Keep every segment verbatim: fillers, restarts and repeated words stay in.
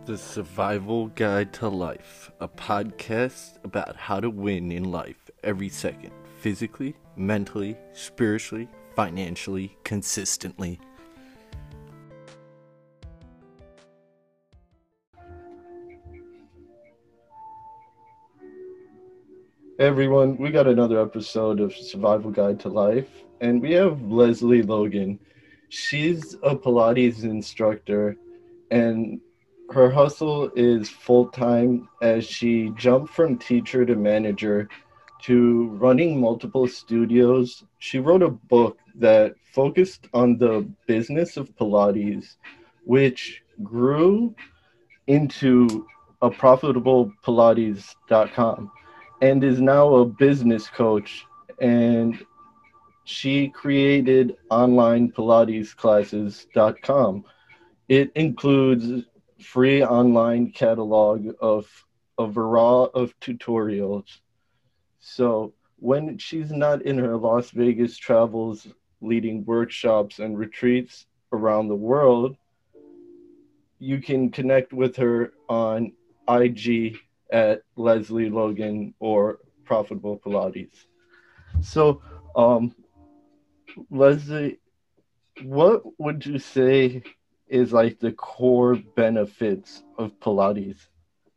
The Survival Guide to Life, a podcast about how to win in life every second, physically, mentally, spiritually, financially, consistently. Hey everyone, we got another episode of Survival Guide to Life, and we have Leslie Logan. She's a Pilates instructor, and her hustle is full-time as she jumped from teacher to manager to running multiple studios. She wrote a book that focused on the business of Pilates, which grew into a profitable Pilates dot com and is now a business coach. And she created online Pilates classes dot com. It includes free online catalog of a variety of tutorials. So when she's not in her Las Vegas travels leading workshops and retreats around the world, you can connect with her on I G at Leslie Logan or Profitable Pilates. So, um, Leslie, what would you say is like the core benefits of Pilates?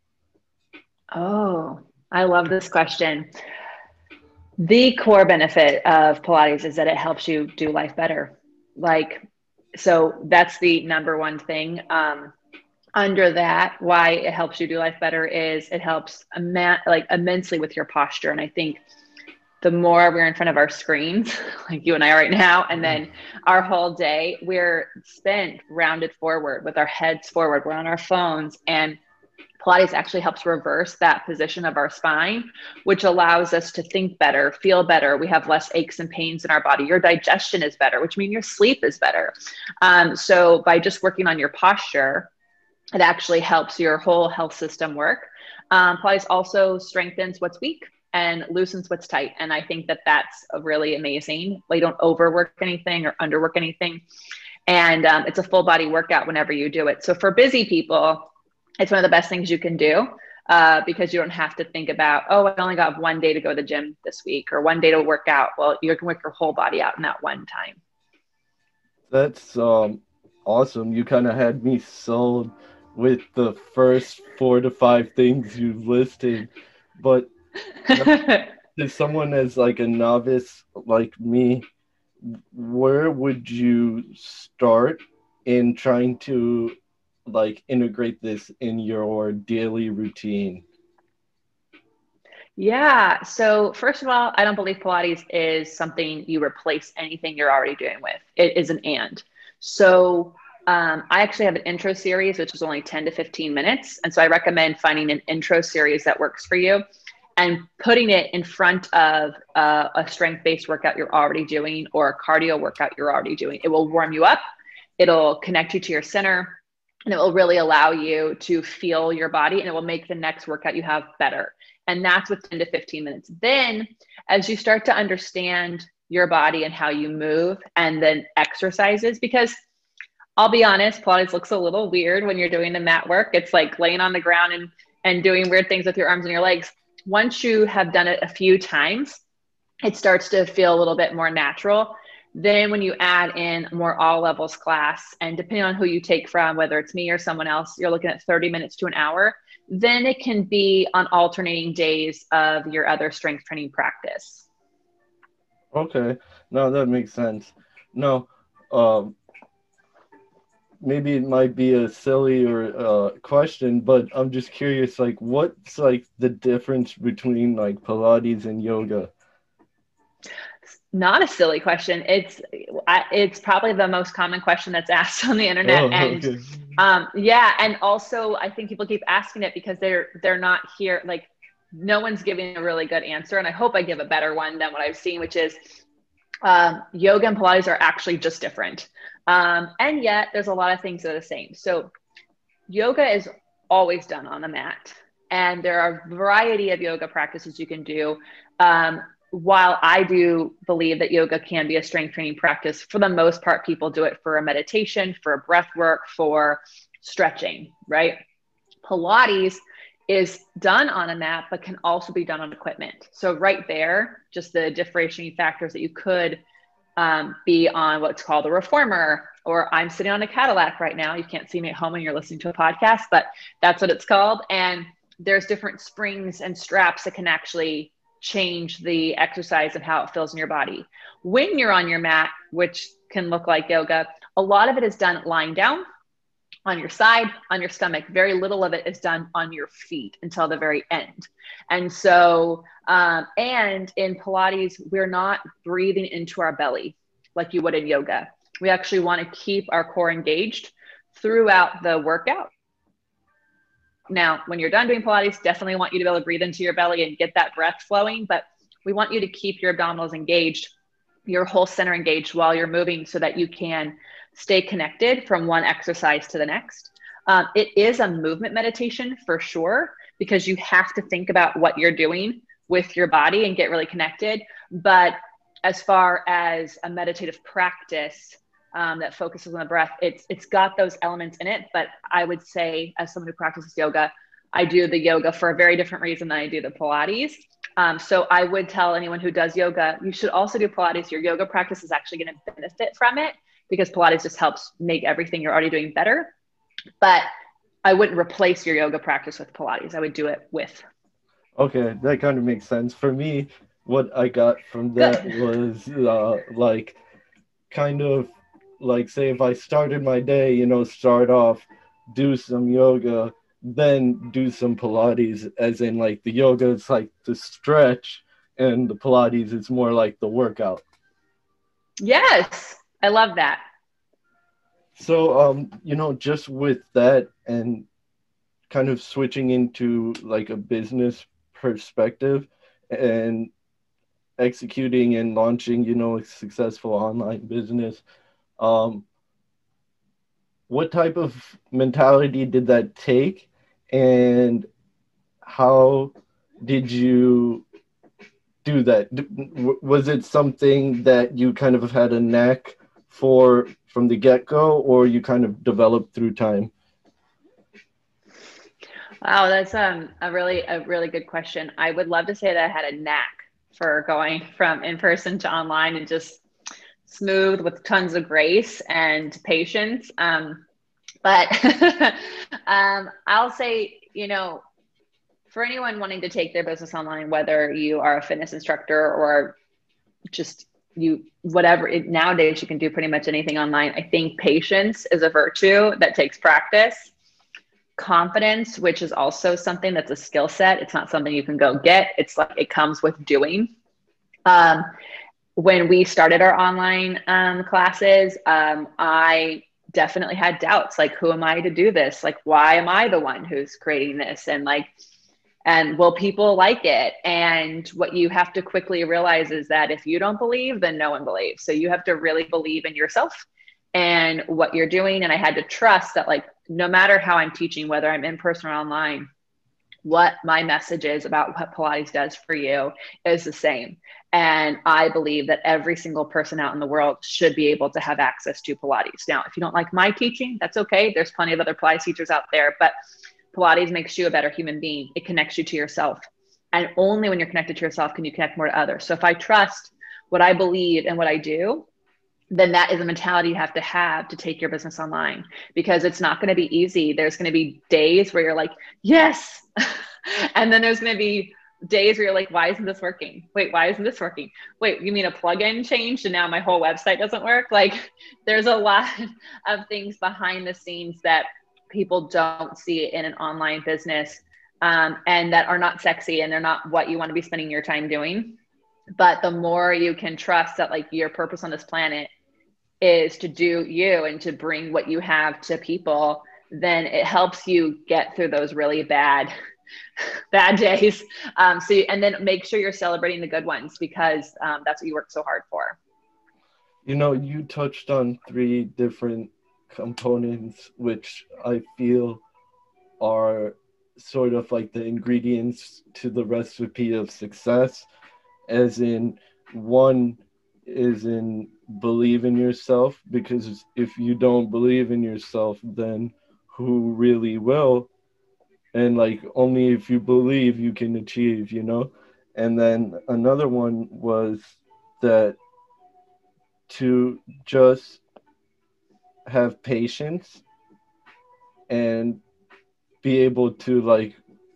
Oh, I love this question. The core benefit of Pilates is that it helps you do life better. Like, so that's the number one thing. Um, under that, why it helps you do life better is it helps ima- like immensely with your posture. And I think the more we're in front of our screens, like you and I are right now, and then our whole day, we're spent rounded forward with our heads forward. We're on our phones, and Pilates actually helps reverse that position of our spine, which allows us to think better, feel better. We have less aches and pains in our body. Your digestion is better, which means your sleep is better. Um, so by just working on your posture, it actually helps your whole health system work. Um, Pilates also strengthens what's weak and loosens what's tight. And I think that that's really amazing. Like, you don't overwork anything or underwork anything. And um, it's a full body workout whenever you do it. So for busy people, it's one of the best things you can do uh, because you don't have to think about, oh, I only got one day to go to the gym this week or one day to work out. Well, you can work your whole body out in that one time. That's um, awesome. You kind of had me sold with the first four to five things you listed. But as someone as like a novice like me, where would you start in trying to like integrate this in your daily routine? Yeah. So first of all, I don't believe Pilates is something you replace anything you're already doing with. It is an and. So um, I actually have an intro series, which is only ten to fifteen minutes. And so I recommend finding an intro series that works for you and putting it in front of uh, a strength-based workout you're already doing or a cardio workout you're already doing. It will warm you up. It'll connect you to your center, and it will really allow you to feel your body, and it will make the next workout you have better. And that's with ten to fifteen minutes. Then as you start to understand your body and how you move and then exercises, because I'll be honest, Pilates looks a little weird when you're doing the mat work. It's like laying on the ground and, and doing weird things with your arms and your legs. Once you have done it a few times, it starts to feel a little bit more natural. Then when you add in more all levels class, and depending on who you take from, whether it's me or someone else, you're looking at thirty minutes to an hour. Then it can be on alternating days of your other strength training practice. Okay, no, that makes sense. No, um, maybe it might be a silly or uh, question, but I'm just curious, like, what's like the difference between like Pilates and yoga? Not a silly question. It's I, it's probably the most common question that's asked on the internet, Oh, and okay. um, yeah, and also I think people keep asking it because they're they're not here. Like, no one's giving a really good answer, and I hope I give a better one than what I've seen, which is um, yoga and Pilates are actually just different, um, and yet there's a lot of things that are the same. So yoga is always done on the mat, and there are a variety of yoga practices you can do. Um, while I do believe that yoga can be a strength training practice, for the most part, people do it for a meditation, for a breath work, for stretching, right? Pilates is done on a mat, but can also be done on equipment. So right there, just the differentiating factors that you could um, be on what's called a reformer, or I'm sitting on a Cadillac right now. You can't see me at home when you're listening to a podcast, but that's what it's called. And there's different springs and straps that can actually change the exercise and how it feels in your body. When you're on your mat, which can look like yoga, a lot of it is done lying down on your side, on your stomach. Very little of it is done on your feet until the very end. And so, um, and in Pilates, we're not breathing into our belly like you would in yoga. We actually want to keep our core engaged throughout the workout. Now, when you're done doing Pilates, definitely want you to be able to breathe into your belly and get that breath flowing, but we want you to keep your abdominals engaged, your whole center engaged while you're moving, so that you can stay connected from one exercise to the next. Um, it is a movement meditation for sure, because you have to think about what you're doing with your body and get really connected. But as far as a meditative practice um, that focuses on the breath, it's it's got those elements in it. But I would say, as someone who practices yoga, I do the yoga for a very different reason than I do the Pilates. Um, so I would tell anyone who does yoga, you should also do Pilates. Your yoga practice is actually going to benefit from it, because Pilates just helps make everything you're already doing better. But I wouldn't replace your yoga practice with Pilates. I would do it with. Okay, that kind of makes sense. For me, what I got from that Good. was uh, like, kind of like, say if I started my day, you know, start off, do some yoga, then do some Pilates, as in like the yoga is like the stretch and the Pilates is more like the workout. Yes, I love that. So, um, you know, just with that and kind of switching into like a business perspective and executing and launching, you know, a successful online business, um, what type of mentality did that take, and how did you do that? Was it something that you kind of had a knack for from the get-go, or you kind of developed through time? Wow, that's um, a really a really good question. I would love to say that I had a knack for going from in-person to online, and just smooth with tons of grace and patience. Um, but um, I'll say, you know, for anyone wanting to take their business online, whether you are a fitness instructor or just you, whatever, it, nowadays you can do pretty much anything online. I think patience is a virtue that takes practice. Confidence, which is also something that's a skill set. It's not something you can go get. It's like, it comes with doing. Um, when we started our online um, classes, um, I definitely had doubts. Like, who am I to do this? Like, why am I the one who's creating this? And like, and will people like it? And what you have to quickly realize is that if you don't believe, then no one believes. So you have to really believe in yourself and what you're doing. And I had to trust that, like, no matter how I'm teaching, whether I'm in person or online, what my message is about what Pilates does for you is the same. And I believe that every single person out in the world should be able to have access to Pilates. Now, if you don't like my teaching, that's okay. There's plenty of other Pilates teachers out there, but Pilates makes you a better human being. It connects you to yourself. And only when you're connected to yourself can you connect more to others. So if I trust what I believe and what I do, then that is a mentality you have to have to take your business online, because it's not going to be easy. There's going to be days where you're like, yes. And then there's going to be days where you're like, why isn't this working? Wait, why isn't this working? Wait, you mean a plugin changed and now my whole website doesn't work? Like, there's a lot of things behind the scenes that people don't see in an online business, um, and that are not sexy, and they're not what you want to be spending your time doing. But the more you can trust that, like, your purpose on this planet is to do you and to bring what you have to people, then it helps you get through those really bad, bad days. Um, so, you, and then make sure you're celebrating the good ones, because um, that's what you work so hard for. You know, you touched on three different components, which I feel are sort of like the ingredients to the recipe of success, as in, one is in believe in yourself, because if you don't believe in yourself, then who really will? and like only if you believe you can achieve, you know. And then another one was that to just have patience and be able to like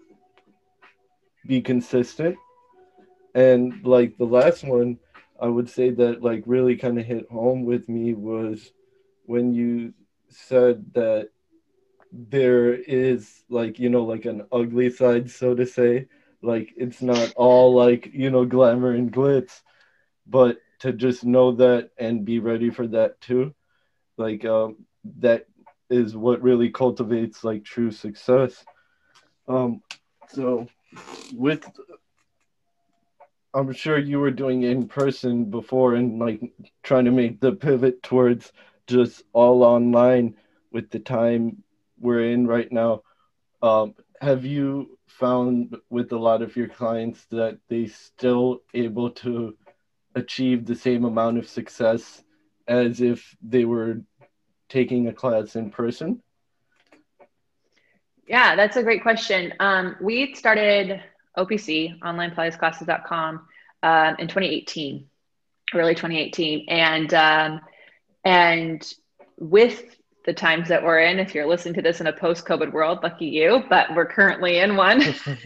be consistent. And like the last one I would say that like really kind of hit home with me was when you said that there is like, you know, like an ugly side, so to say. Like it's not all like, you know, glamour and glitz, but to just know that and be ready for that too. Like um that is what really cultivates like true success. Um so with I'm sure you were doing it in person before and like trying to make the pivot towards just all online with the time we're in right now. Um, have you found with a lot of your clients that they still able to achieve the same amount of success as if they were taking a class in person? Yeah, that's a great question. Um, we started O P C, online pilates classes dot com, um, in twenty eighteen, early twenty eighteen. And, um, and with the times that we're in, if you're listening to this in a post-COVID world, lucky you, but we're currently in one.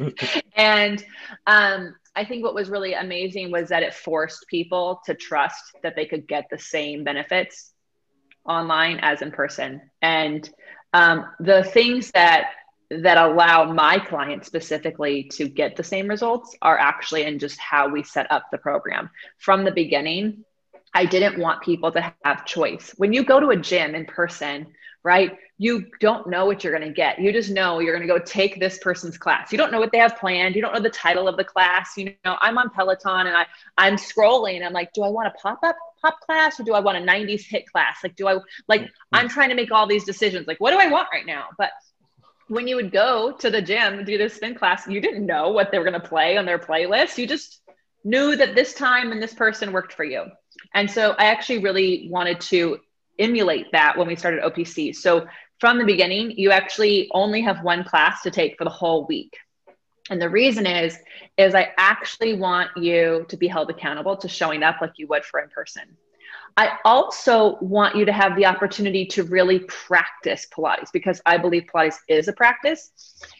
And um, I think what was really amazing was that it forced people to trust that they could get the same benefits online as in person. And um, the things that that allow my clients specifically to get the same results are actually in just how we set up the program. From the beginning, I didn't want people to have choice. When you go to a gym in person, right, you don't know what you're going to get. You just know you're going to go take this person's class. You don't know what they have planned. You don't know the title of the class. You know, I'm on Peloton and I, I'm scrolling. I'm like, do I want a pop-up pop class or do I want a nineties hit class? Like, do I, like, I'm trying to make all these decisions. Like, what do I want right now? But when you would go to the gym and do this spin class, you didn't know what they were going to play on their playlist. You just knew that this time and this person worked for you. And so I actually really wanted to emulate that when we started O P C. So from the beginning, you actually only have one class to take for the whole week. And the reason is, is I actually want you to be held accountable to showing up like you would for in person. I also want you to have the opportunity to really practice Pilates because I believe Pilates is a practice.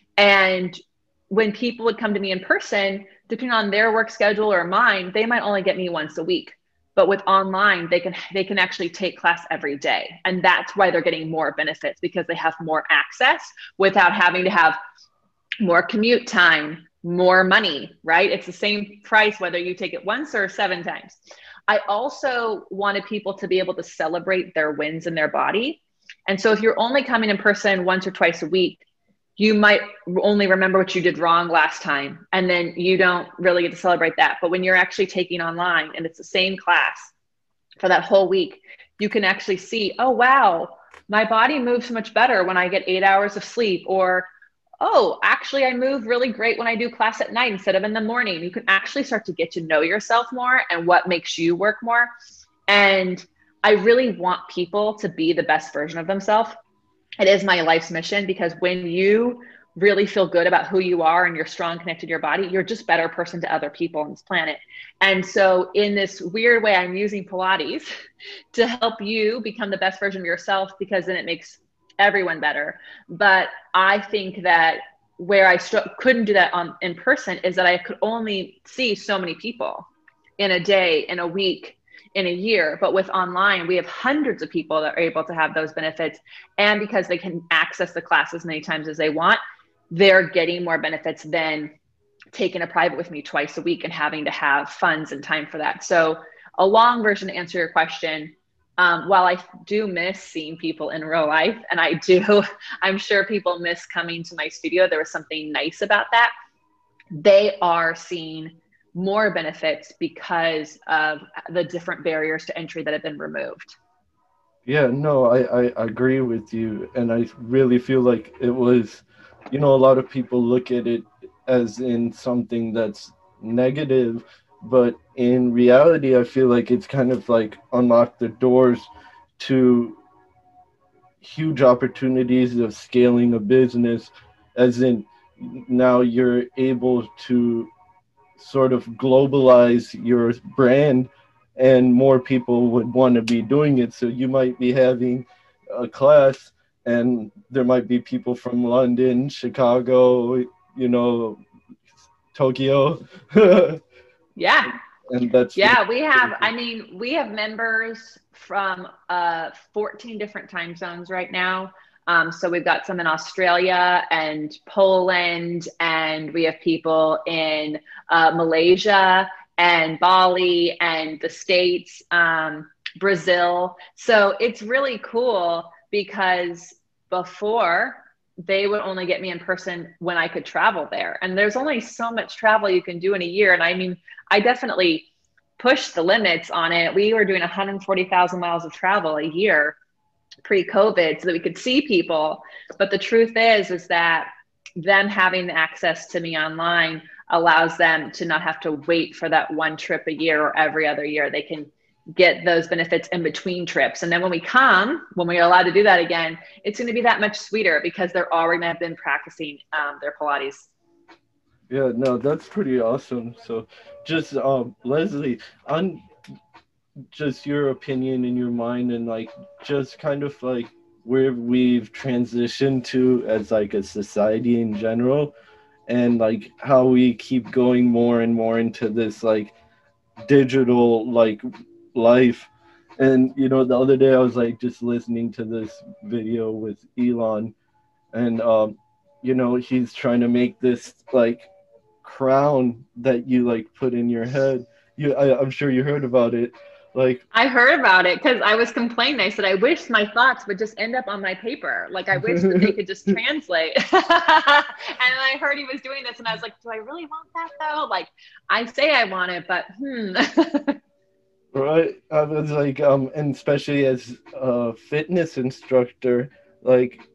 And when people would come to me in person, depending on their work schedule or mine, they might only get me once a week. But with online, they can they can actually take class every day. And that's why they're getting more benefits because they have more access without having to have more commute time, more money, right? It's the same price whether you take it once or seven times. I also wanted people to be able to celebrate their wins in their body. And so if you're only coming in person once or twice a week, you might only remember what you did wrong last time. And then you don't really get to celebrate that. But when you're actually taking online and it's the same class for that whole week, you can actually see, oh, wow, my body moves much better when I get eight hours of sleep. Or, oh, actually, I move really great when I do class at night instead of in the morning. You can actually start to get to know yourself more and what makes you work more. And I really want people to be the best version of themselves. It is my life's mission because when you really feel good about who you are and you're strong, connected to your body, you're just a better person to other people on this planet. And so in this weird way, I'm using Pilates to help you become the best version of yourself because then it makes everyone better. But I think that where I st- couldn't do that on in person is that I could only see so many people in a day, in a week, in a year. But with online, we have hundreds of people that are able to have those benefits. And because they can access the class as many times as they want, they're getting more benefits than taking a private with me twice a week and having to have funds and time for that. So a long version to answer your question, um, while I do miss seeing people in real life, and I do, I'm sure people miss coming to my studio. There was something nice about that. They are seeing more benefits because of the different barriers to entry that have been removed. Yeah, no, I, I agree with you. And I really feel like it was, you know, a lot of people look at it as in something that's negative, but in reality, I feel like it's kind of like unlocked the doors to huge opportunities of scaling a business, as in now you're able to sort of globalize your brand, and more people would want to be doing it. So you might be having a class and there might be people from London, Chicago, you know, Tokyo. Yeah. And that's yeah, we have, I mean, we have members from uh, fourteen different time zones right now. Um, so we've got some in Australia and Poland, and we have people in uh, Malaysia and Bali and the States, um, Brazil. So it's really cool because before they would only get me in person when I could travel there. And there's only so much travel you can do in a year. And I mean, I definitely pushed the limits on it. We were doing one hundred forty thousand miles of travel a year pre-COVID so that we could see people. But the truth is, is that them having access to me online allows them to not have to wait for that one trip a year or every other year. They can get those benefits in between trips. And then when we come, when we are allowed to do that again, it's going to be that much sweeter because they're already have been practicing um, their Pilates. Yeah, no, that's pretty awesome. So just um Leslie, on just your opinion in your mind, and like just kind of like where we've transitioned to as like a society in general, and like how we keep going more and more into this like digital like life. And you know, the other day I was like just listening to this video with Elon, and um you know, he's trying to make this like crown that you like put in your head. You I, I'm sure you heard about it. Like, I heard about it because I was complaining. I said, I wish my thoughts would just end up on my paper. Like, I wish that they could just translate. And I heard he was doing this, and I was like, do I really want that though? Like, I say I want it, but hmm. right. I was like, um, and especially as a fitness instructor, like,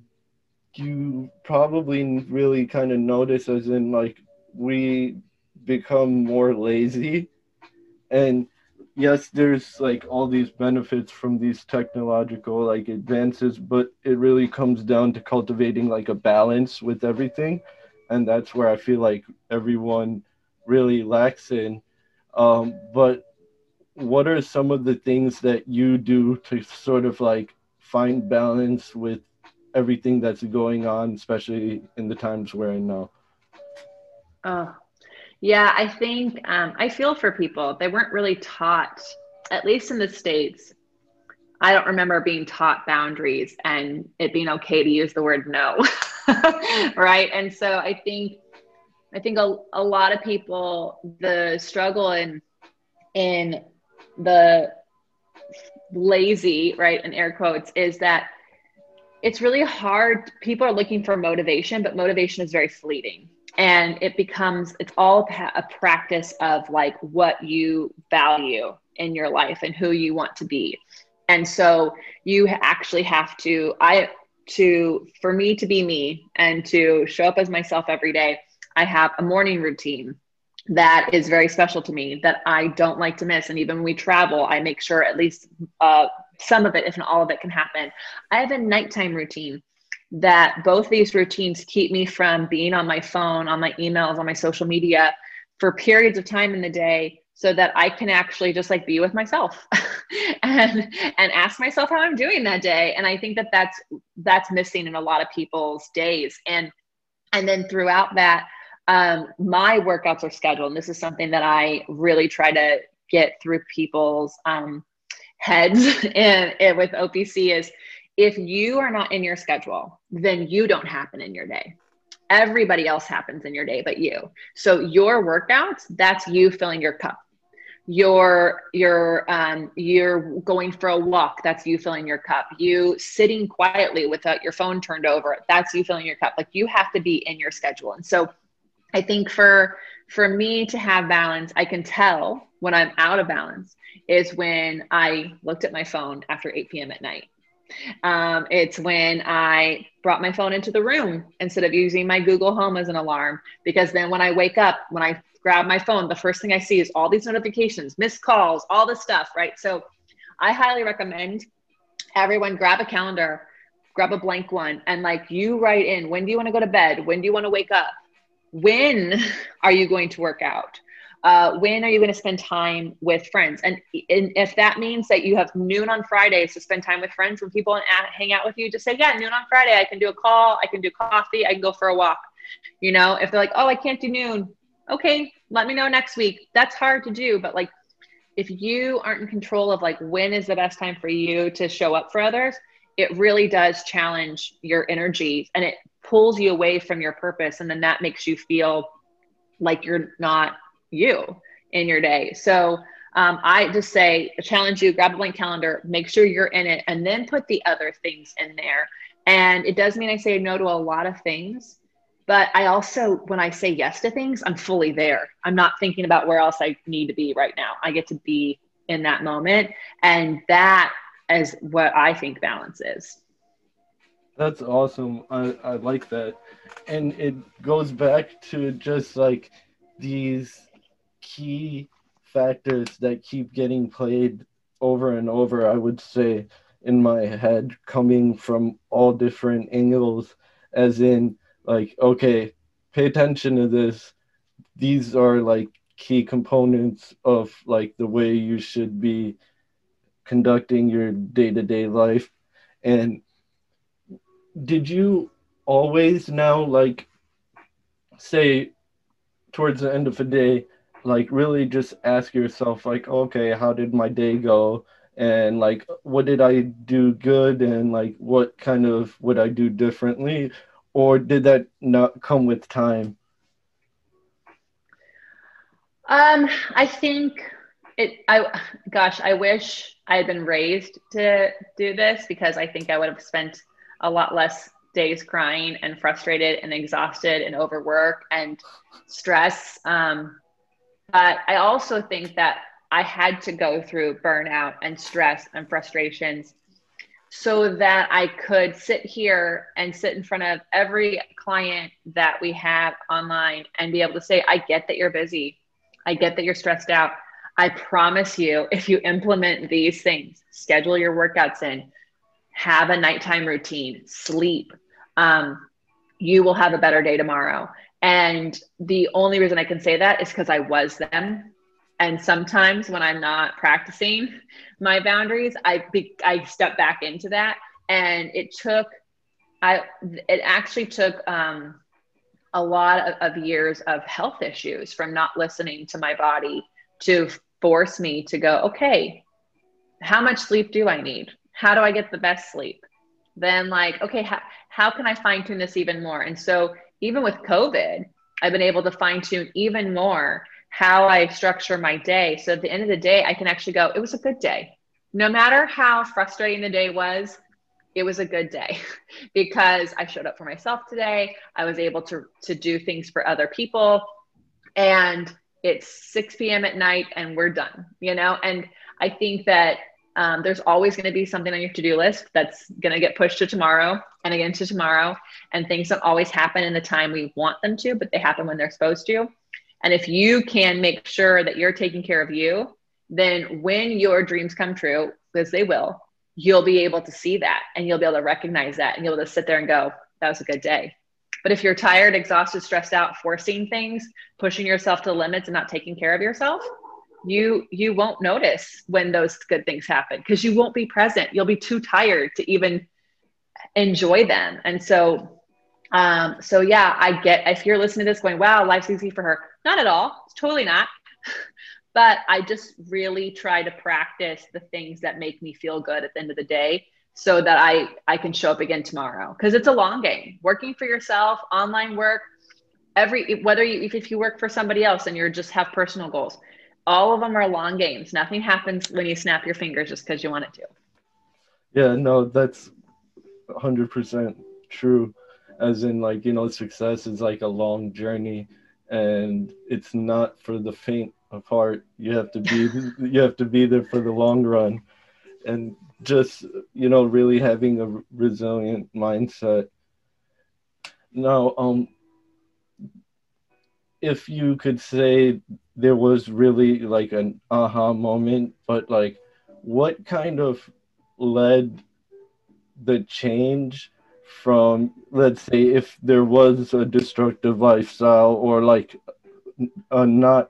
you probably really kind of notice, as in like we become more lazy. And yes, there's like all these benefits from these technological like advances, but it really comes down to cultivating like a balance with everything. And that's where I feel like everyone really lacks in. Um, but what are some of the things that you do to sort of like find balance with everything that's going on, especially in the times we're in now? Oh, yeah, I think um, I feel for people. They weren't really taught, at least in the States. I don't remember being taught boundaries and it being okay to use the word no. Right. And so I think, I think a, a lot of people, the struggle in, in the lazy, right, in air quotes, is that it's really hard. People are looking for motivation, but motivation is very fleeting. And it becomes, it's all a practice of like what you value in your life and who you want to be. And so you actually have to, I, to, for me to be me and to show up as myself every day, I have a morning routine that is very special to me that I don't like to miss. And even when we travel, I make sure at least uh, some of it, if not all of it, can happen. I have a nighttime routine that both these routines keep me from being on my phone, on my emails, on my social media for periods of time in the day, so that I can actually just like be with myself and, and ask myself how I'm doing that day. And I think that that's, that's missing in a lot of people's days. And, and then throughout that, um, my workouts are scheduled. And this is something that I really try to get through people's um, heads and, and with O P C is, if you are not in your schedule, then you don't happen in your day. Everybody else happens in your day but you. So your workouts, that's you filling your cup. Your, your, um, you're going for a walk, that's you filling your cup. You sitting quietly without your phone turned over, that's you filling your cup. Like, you have to be in your schedule. And so I think for, for me to have balance, I can tell when I'm out of balance is when I looked at my phone after eight p.m. at night. Um, it's when I brought my phone into the room instead of using my Google Home as an alarm, because then when I wake up, when I grab my phone, the first thing I see is all these notifications, missed calls, all this stuff, right? So I highly recommend everyone grab a calendar, grab a blank one, and like you write in, when do you want to go to bed? When do you want to wake up? When are you going to work out? Uh, when are you going to spend time with friends? And, and if that means that you have noon on Fridays to spend time with friends, when people hang out with you, just say, yeah, noon on Friday, I can do a call, I can do coffee, I can go for a walk. You know, if they're like, oh, I can't do noon. Okay, let me know next week. That's hard to do. But like, if you aren't in control of like, when is the best time for you to show up for others, it really does challenge your energy and it pulls you away from your purpose. And then that makes you feel like you're not you in your day. So um, I just say, challenge you, grab a blank calendar, make sure you're in it, and then put the other things in there. And it does mean I say no to a lot of things, but I also, when I say yes to things, I'm fully there. I'm not thinking about where else I need to be right now. I get to be in that moment. And that is what I think balance is. That's awesome. I, I like that. And it goes back to just like these key factors that keep getting played over and over, I would say, in my head, coming from all different angles, as in, like, okay, pay attention to this. These are like key components of like the way you should be conducting your day-to-day life. And did you always now, like, say towards the end of the day, like really just ask yourself like, okay, how did my day go? And like, what did I do good? And like, what kind of would I do differently? Or did that not come with time? Um, I think it, I, gosh, I wish I had been raised to do this because I think I would have spent a lot less days crying and frustrated and exhausted and overwork and stress. Um, but I also think that I had to go through burnout and stress and frustrations so that I could sit here and sit in front of every client that we have online and be able to say, I get that you're busy. I get that you're stressed out. I promise you, if you implement these things, schedule your workouts in, have a nighttime routine, sleep, um, you will have a better day tomorrow. And the only reason I can say that is because I was them. And sometimes when I'm not practicing my boundaries, I be, I step back into that. And it took, I it actually took um, a lot of, of years of health issues from not listening to my body to force me to go, okay, how much sleep do I need? How do I get the best sleep? Then like, okay, how, how can I fine tune this even more? And so even with COVID, I've been able to fine tune even more how I structure my day. So at the end of the day, I can actually go, it was a good day. No matter how frustrating the day was, it was a good day because I showed up for myself today. I was able to, to do things for other people, and it's six p.m. at night and we're done, you know? And I think that um, there's always going to be something on your to-do list that's going to get pushed to tomorrow and again to tomorrow. And things don't always happen in the time we want them to, but they happen when they're supposed to. And if you can make sure that you're taking care of you, then when your dreams come true, because they will, you'll be able to see that and you'll be able to recognize that and you'll be able to sit there and go, that was a good day. But if you're tired, exhausted, stressed out, forcing things, pushing yourself to the limits and not taking care of yourself, you you won't notice when those good things happen because you won't be present. You'll be too tired to even enjoy them. And so Um, so yeah, I get, if you're listening to this going, wow, life's easy for her. Not at all. It's totally not. But I just really try to practice the things that make me feel good at the end of the day so that I, I can show up again tomorrow. Cause it's a long game. Working for yourself, online work, every, whether you, if you work for somebody else and you're just have personal goals, all of them are long games. Nothing happens when you snap your fingers just because you want it to. Yeah, no, that's one hundred percent true. As in, like, you know, success is like a long journey and it's not for the faint of heart. You have to be you have to be there for the long run, and just, you know, really having a resilient mindset. Now, um if you could say there was really like an aha moment, but like what kind of led the change from, let's say, if there was a destructive lifestyle or like a not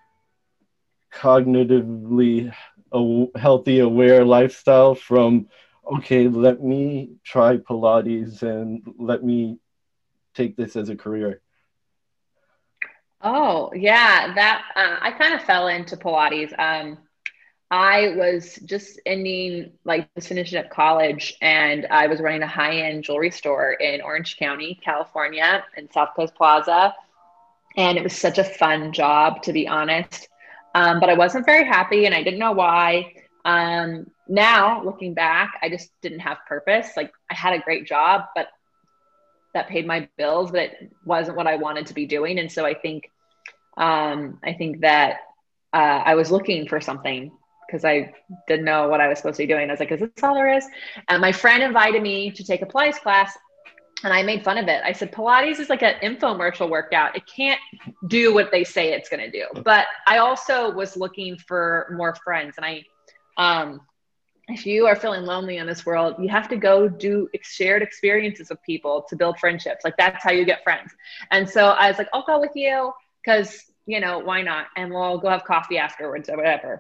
cognitively a healthy, aware lifestyle, from, okay, let me try Pilates and let me take this as a career? Oh, yeah, that uh, I kind of fell into Pilates. Um, I was just ending, like, just finishing up college, and I was running a high-end jewelry store in Orange County, California, in South Coast Plaza. And it was such a fun job, to be honest. Um, but I wasn't very happy, and I didn't know why. Um, now, looking back, I just didn't have purpose. Like, I had a great job, but that paid my bills, but it wasn't what I wanted to be doing. And so I think, um, I think that uh, I was looking for something because I didn't know what I was supposed to be doing. I was like, is this all there is? And my friend invited me to take a Pilates class, and I made fun of it. I said, Pilates is like an infomercial workout. It can't do what they say it's going to do. But I also was looking for more friends. And I, um, if you are feeling lonely in this world, you have to go do shared experiences with people to build friendships. Like, that's how you get friends. And so I was like, I'll go with you because, you know, why not? And we'll go have coffee afterwards or whatever.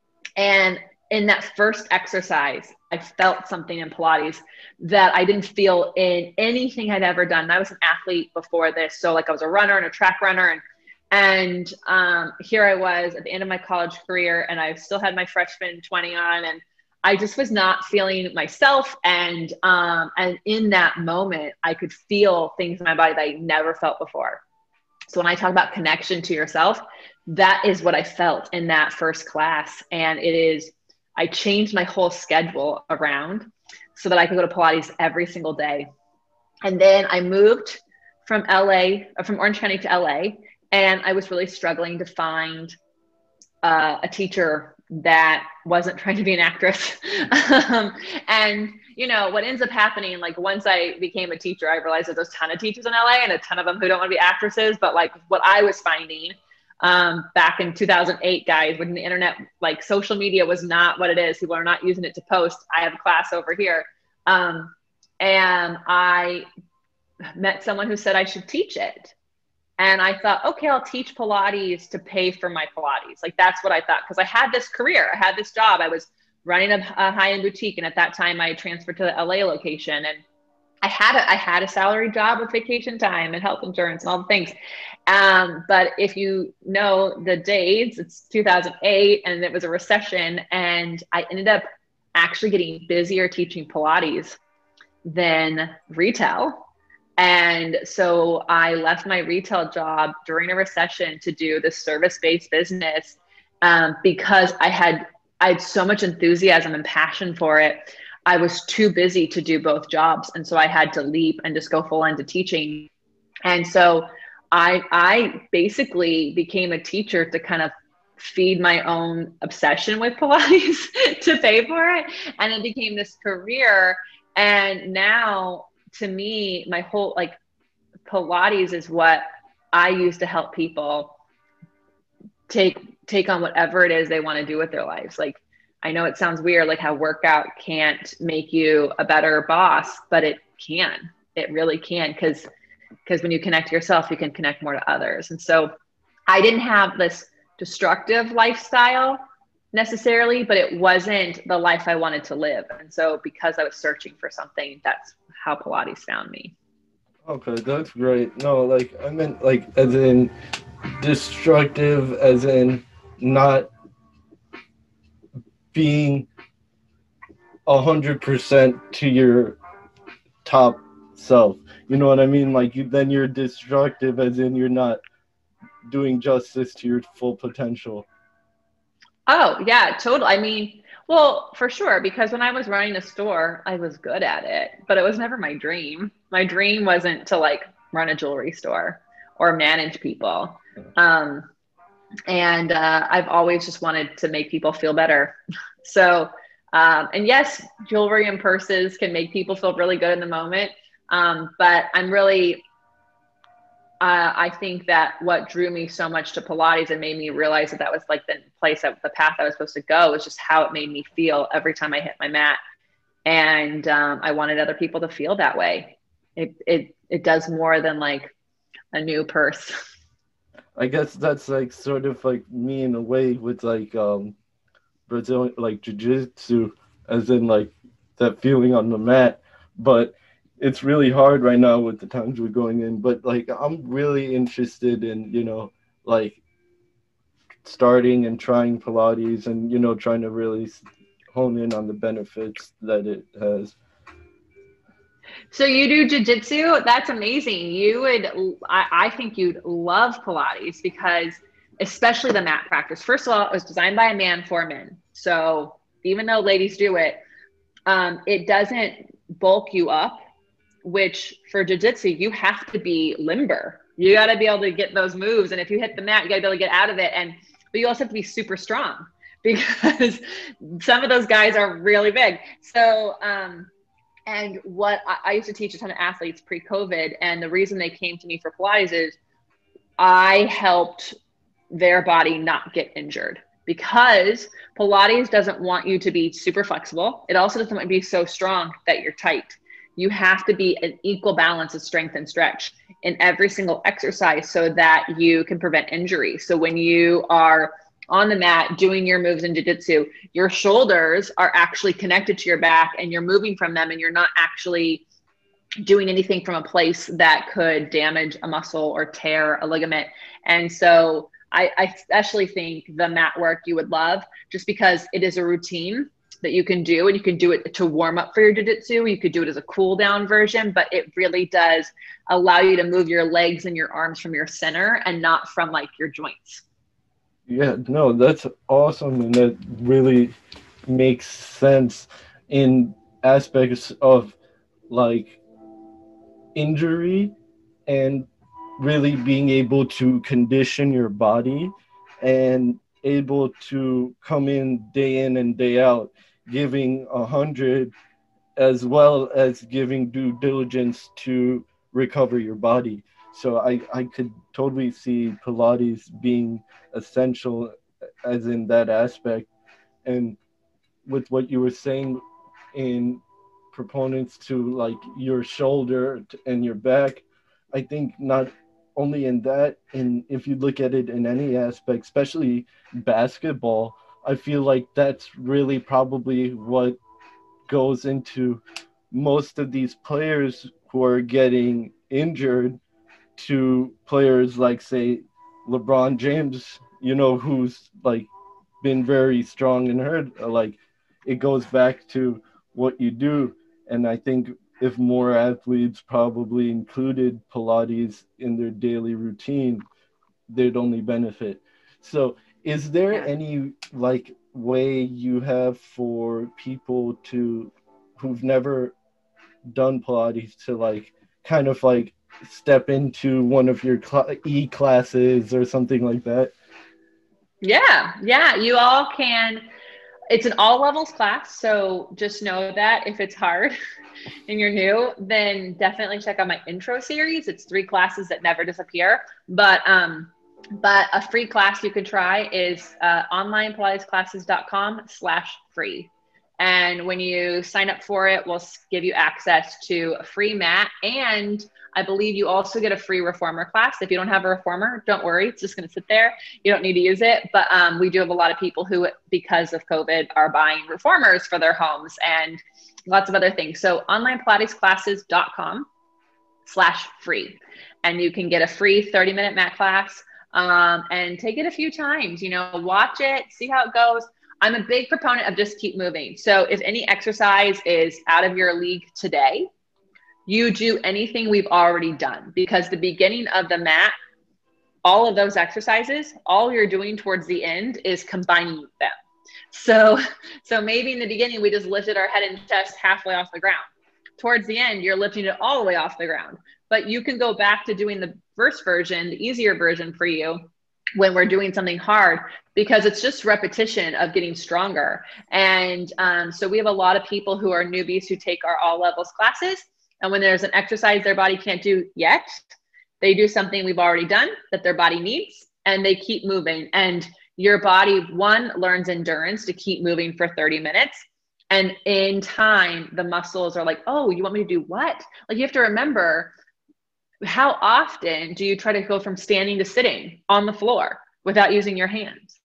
And in that first exercise, I felt something in Pilates that I didn't feel in anything I'd ever done. I was an athlete before this. So like I was a runner and a track runner. And, and um, here I was at the end of my college career, and I still had my freshman twenty on, and I just was not feeling myself. And, um, and in that moment, I could feel things in my body that I never felt before. So when I talk about connection to yourself, that is what I felt in that first class. And it is, I changed my whole schedule around so that I could go to Pilates every single day. And then I moved from L A, from Orange County to L A, and I was really struggling to find uh, a teacher that wasn't trying to be an actress. um, and, you know, what ends up happening, like once I became a teacher, I realized that there's a ton of teachers in L A and a ton of them who don't want to be actresses. But like what I was finding um, back in two thousand eight, guys, when the internet, like social media was not what it is. People are not using it to post. I have a class over here. Um, and I met someone who said I should teach it. And I thought, okay, I'll teach Pilates to pay for my Pilates. Like, that's what I thought. Because I had this career, I had this job. I was running a, a high-end boutique. And at that time, I transferred to the L A location. And I had a, I had a salary job with vacation time and health insurance and all the things. Um, but if you know the dates, it's two thousand eight and it was a recession. And I ended up actually getting busier teaching Pilates than retail. And so I left my retail job during a recession to do this service-based business um, because I had I had so much enthusiasm and passion for it. I was too busy to do both jobs. And so I had to leap and just go full into teaching. And so I I basically became a teacher to kind of feed my own obsession with Pilates to pay for it. And it became this career. And now, to me, my whole, like, Pilates is what I use to help people take take on whatever it is they want to do with their lives. Like, I know it sounds weird, like how workout can't make you a better boss, but it can. It really can, because because when you connect to yourself, you can connect more to others. And so I didn't have this destructive lifestyle necessarily, but it wasn't the life I wanted to live. And so because I was searching for something, that's how Pilates found me. Okay, that's great. No, like I meant like as in destructive, as in not being a hundred percent to your top self. You know what I mean? Like you, then you're destructive, as in you're not doing justice to your full potential. Oh, yeah, totally. I mean, well, for sure, because when I was running a store, I was good at it, but it was never my dream. My dream wasn't to like run a jewelry store or manage people. Um, and uh, I've always just wanted to make people feel better. So, um, and yes, jewelry and purses can make people feel really good in the moment. Um, but I'm really, uh, I think that what drew me so much to Pilates and made me realize that that was like the place, that the path I was supposed to go, was just how it made me feel every time I hit my mat. And um, I wanted other people to feel that way. It, it, it does more than like a new purse. I guess that's like sort of like me in a way with like um Brazilian like jiu-jitsu, as in like that feeling on the mat. But it's really hard right now with the times we're going in. But like I'm really interested in, you know, like starting and trying Pilates and, you know, trying to really hone in on the benefits that it has. So you do jujitsu? That's amazing. You would, I, I think you'd love Pilates because, especially the mat practice. First of all, it was designed by a man for men. So even though ladies do it, um, it doesn't bulk you up, which for jujitsu, you have to be limber. You got to be able to get those moves. And if you hit the mat, you got to be able to get out of it. And, but you also have to be super strong because some of those guys are really big. So, um, and what I, I used to teach a ton of athletes pre-COVID, and the reason they came to me for Pilates is I helped their body not get injured, because Pilates doesn't want you to be super flexible. It also doesn't want you to be so strong that you're tight. You have to be an equal balance of strength and stretch in every single exercise so that you can prevent injury. So when you are on the mat doing your moves in jiu-jitsu, your shoulders are actually connected to your back and you're moving from them, and you're not actually doing anything from a place that could damage a muscle or tear a ligament. And so I, I especially think the mat work you would love, just because it is a routine that you can do, and you can do it to warm up for your jiu-jitsu. You could do it as a cool down version, but it really does allow you to move your legs and your arms from your center and not from like your joints. Yeah, no, that's awesome, and that really makes sense in aspects of like injury and really being able to condition your body and able to come in day in and day out, giving a hundred, as well as giving due diligence to recover your body. So I, I could totally see Pilates being essential as in that aspect. And with what you were saying in proponents to like your shoulder and your back, I think not only in that, and if you look at it in any aspect, especially basketball, I feel like that's really probably what goes into most of these players who are getting injured, to players like, say, LeBron James, you know, who's like been very strong and hurt. Like, it goes back to what you do. And I think if more athletes probably included Pilates in their daily routine, they'd only benefit. So is there Yeah. any like way you have for people to who've never done Pilates to like kind of like step into one of your cl- e classes or something like that? Yeah. Yeah. You all can. It's an all levels class. So just know that if it's hard and you're new, then definitely check out my intro series. It's three classes that never disappear. But, um, but a free class you could try is uh, onlinepilatesclasses.com slash free. And when you sign up for it, we'll give you access to a free mat. And I believe you also get a free reformer class. If you don't have a reformer, don't worry. It's just going to sit there. You don't need to use it. But um, we do have a lot of people who, because of COVID, are buying reformers for their homes and lots of other things. So onlinepilatesclasses.com slash free. And you can get a free thirty minute mat class um, and take it a few times, you know, watch it, see how it goes. I'm a big proponent of just keep moving. So if any exercise is out of your league today, you do anything we've already done, because the beginning of the mat, all of those exercises, all you're doing towards the end is combining them. So, so maybe in the beginning, we just lifted our head and chest halfway off the ground. Towards the end, you're lifting it all the way off the ground. But you can go back to doing the first version, the easier version for you, when we're doing something hard, because it's just repetition of getting stronger. And um, so we have a lot of people who are newbies who take our all levels classes. And when there's an exercise their body can't do yet, they do something we've already done that their body needs, and they keep moving. And your body, one, learns endurance to keep moving for thirty minutes. And in time, the muscles are like, oh, you want me to do what? Like, you have to remember, how often do you try to go from standing to sitting on the floor without using your hands?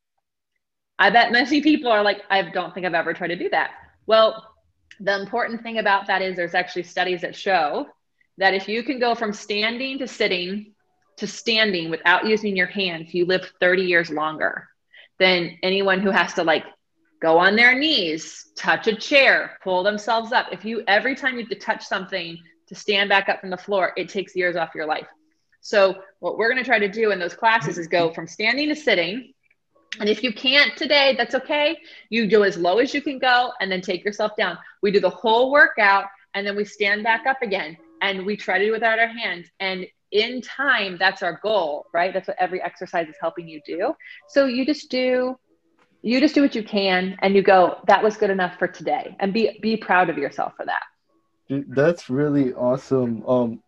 I bet many people are like, I don't think I've ever tried to do that. Well, the important thing about that is there's actually studies that show that if you can go from standing to sitting to standing without using your hands, you live thirty years longer than anyone who has to like go on their knees, touch a chair, pull themselves up. If you, every time you have to touch something to stand back up from the floor, it takes years off your life. So what we're going to try to do in those classes is go from standing to sitting. And if you can't today, that's okay. You go as low as you can go and then take yourself down. We do the whole workout and then we stand back up again and we try to do it without our hands. And in time, that's our goal, right? That's what every exercise is helping you do. So you just do, you just do what you can and you go, that was good enough for today, and be, be proud of yourself for that. Dude, that's really awesome. Um,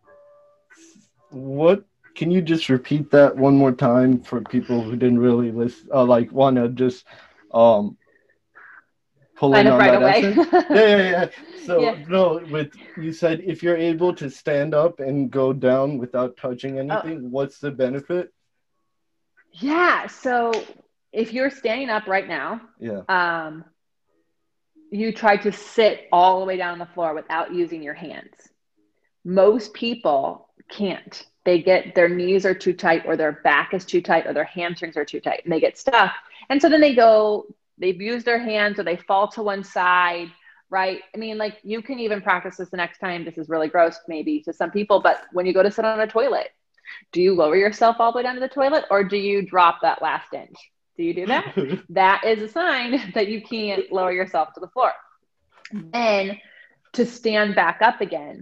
what, can you just repeat that one more time for people who didn't really listen, uh, like want to just um, pull in on right that away. essence? Yeah, yeah, yeah. So Yeah. no, with you said if you're able to stand up and go down without touching anything, Oh. what's the benefit? Yeah. So if you're standing up right now, Yeah. um, you try to sit all the way down on the floor without using your hands. Most people can't. They get, their knees are too tight or their back is too tight or their hamstrings are too tight and they get stuck. And so then they go, they've used their hands or they fall to one side, right? I mean, like, you can even practice this the next time. This is really gross maybe to some people, but when you go to sit on a toilet, do you lower yourself all the way down to the toilet or do you drop that last inch? Do you do that? That is a sign that you can't lower yourself to the floor. Then to stand back up again,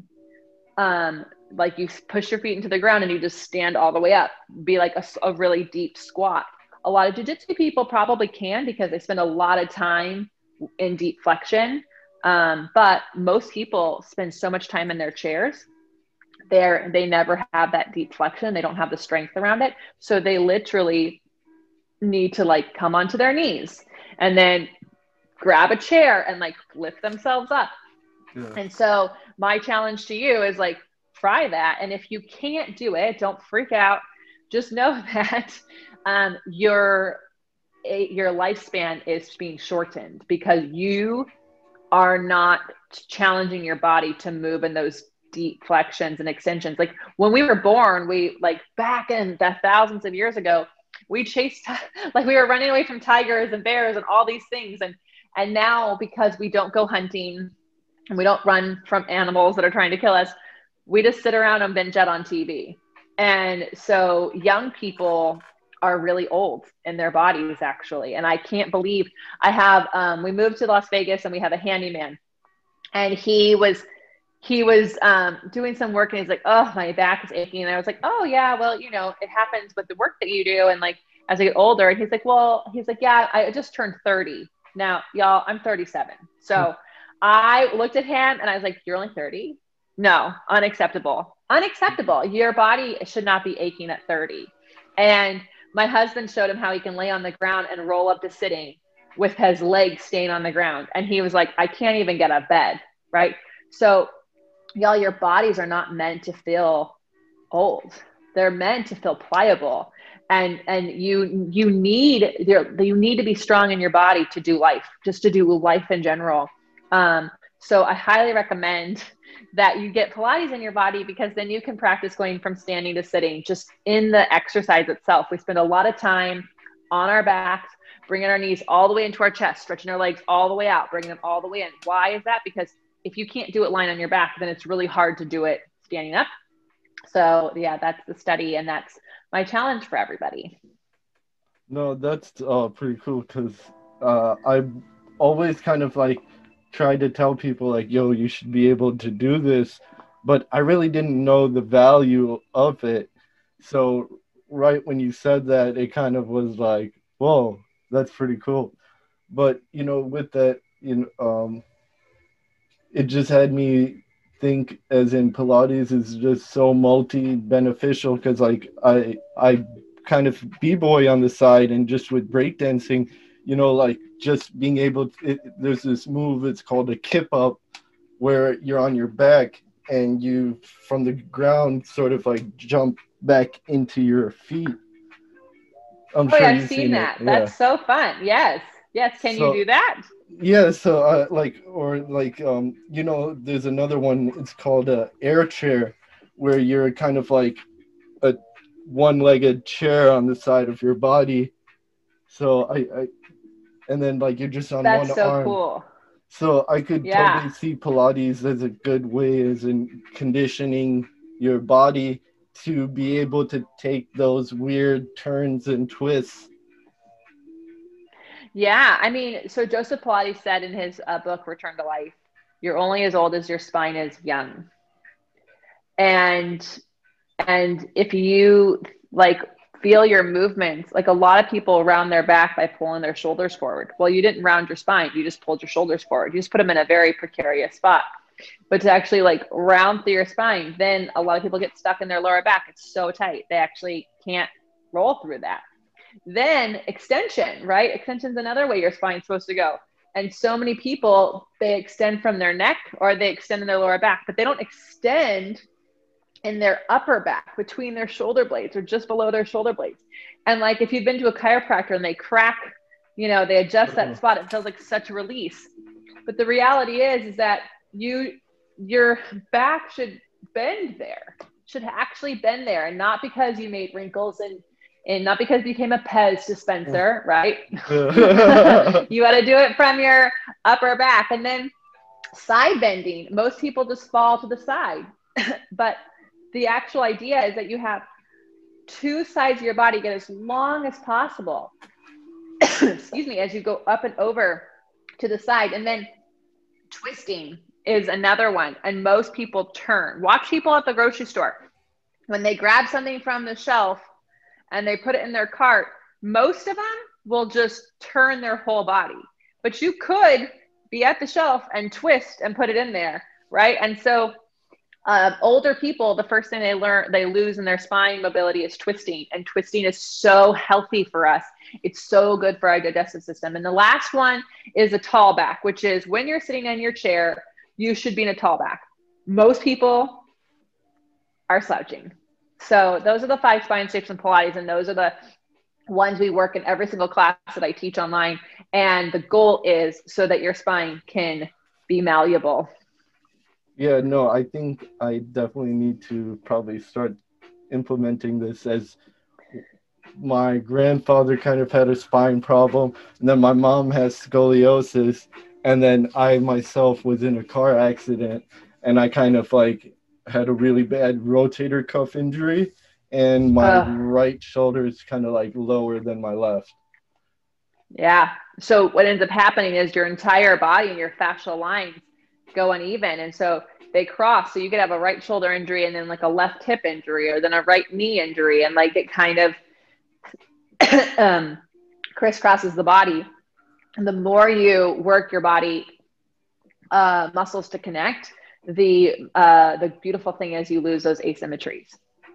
um, like you push your feet into the ground and you just stand all the way up, be like a, a really deep squat. A lot of jiu-jitsu people probably can because they spend a lot of time in deep flexion. Um, but most people spend so much time in their chairs. They're, they never have that deep flexion. They don't have the strength around it. So they literally need to like come onto their knees and then grab a chair and like lift themselves up. Yeah. And so my challenge to you is like, try that. And if you can't do it, don't freak out. Just know that um, your, your lifespan is being shortened because you are not challenging your body to move in those deep flexions and extensions. Like when we were born, we like back in the thousands of years ago, we chased, like we were running away from tigers and bears and all these things. And, and now because we don't go hunting and we don't run from animals that are trying to kill us, we just sit around and binge out on T V. And so young people are really old in their bodies actually. And I can't believe I have, um, we moved to Las Vegas and we have a handyman and he was, he was um, doing some work and he's like, oh, my back is aching. And I was like, oh yeah, well, you know, it happens with the work that you do. And like, as I get older, and he's like, well, he's like, yeah, I just turned thirty. Now, y'all, I'm thirty-seven. So I looked at him and I was like, you're only thirty? No, unacceptable. Unacceptable. Your body should not be aching at thirty. And my husband showed him how he can lay on the ground and roll up to sitting with his legs staying on the ground. And he was like, I can't even get out of bed, right? So y'all, your bodies are not meant to feel old. They're meant to feel pliable. And, and you, you need, you need to be strong in your body to do life, just to do life in general. Um, so I highly recommend that you get Pilates in your body because then you can practice going from standing to sitting just in the exercise itself. We spend a lot of time on our backs, bringing our knees all the way into our chest, stretching our legs all the way out, bringing them all the way in. Why is that? Because if you can't do it lying on your back, then it's really hard to do it standing up. So yeah, that's the study and that's my challenge for everybody. No, that's uh, pretty cool because uh, I've always kind of like tried to tell people like, yo, you should be able to do this, but I really didn't know the value of it. So right when you said that, it kind of was like, whoa, that's pretty cool. But, you know, with that, you know, um, it just had me think as in Pilates is just so multi-beneficial because like I I kind of b-boy on the side and just with breakdancing, you know, like just being able to, it, there's this move, it's called a kip up, where you're on your back and you from the ground sort of like jump back into your feet. I'm Oh, sure yeah, I've you've seen seen it. that. Yeah. That's so fun. Yes. Yes. Can you So do that? yeah, so uh, like or like um you know, there's another one, it's called a air chair, where you're kind of like a one-legged chair on the side of your body. So I, I and then like you're just on one That's so arm. cool. So I could Yeah. totally see Pilates as a good way, as in conditioning your body to be able to take those weird turns and twists. Yeah. I mean, so Joseph Pilates said in his uh, book, Return to Life, you're only as old as your spine is young. And, and if you like feel your movements, like a lot of people round their back by pulling their shoulders forward. Well, you didn't round your spine. You just pulled your shoulders forward. You just put them in a very precarious spot. But to actually like round through your spine, then a lot of people get stuck in their lower back. It's so tight. They actually can't roll through that. Then extension, right? Extension is another way your spine's supposed to go. And so many people, they extend from their neck or they extend in their lower back, but they don't extend in their upper back between their shoulder blades or just below their shoulder blades. And like if you've been to a chiropractor and they crack, you know, they adjust that spot, it feels like such a release. But the reality is, is that you, your back should bend there, should actually bend there, and not because you made wrinkles and and not because you became a Pez dispenser, right? You got to do it from your upper back. And then side bending, most people just fall to the side. But the actual idea is that you have two sides of your body get as long as possible, excuse me, as you go up and over to the side. And then twisting is another one. And most people turn. Watch people at the grocery store. When they grab something from the shelf and they put it in their cart, most of them will just turn their whole body. But you could be at the shelf and twist and put it in there, right? And so uh, older people, the first thing they learn, they lose in their spine mobility is twisting. And twisting is so healthy for us. It's so good for our digestive system. And the last one is a tall back, which is when you're sitting in your chair, you should be in a tall back. Most people are slouching. So those are the five spine shapes in Pilates, and those are the ones we work in every single class that I teach online. And the goal is so that your spine can be malleable. Yeah, no, I think I definitely need to probably start implementing this, as my grandfather kind of had a spine problem, and then my mom has scoliosis, and then I myself was in a car accident, and I kind of like had a really bad rotator cuff injury, and my Uh, right shoulder is kind of like lower than my left. yeah. So what ends up happening is your entire body and your fascial lines go uneven. And so they cross. So you could have a right shoulder injury and then like a left hip injury, or then a right knee injury. And like it kind of um, crisscrosses the body. And the more you work your body uh, muscles to connect, the uh, the beautiful thing is you lose those asymmetries.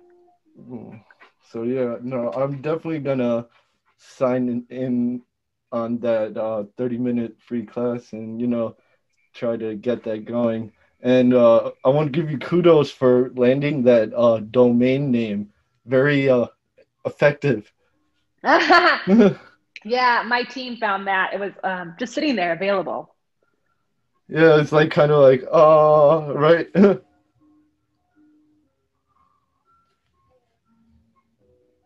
So yeah, no, I'm definitely gonna sign in, in on that uh, thirty minute free class, and you know, try to get that going. And uh, I want to give you kudos for landing that uh, domain name. Very uh, effective. Yeah, my team found that. It was um, just sitting there available. Yeah, it's like kind of like, uh, right?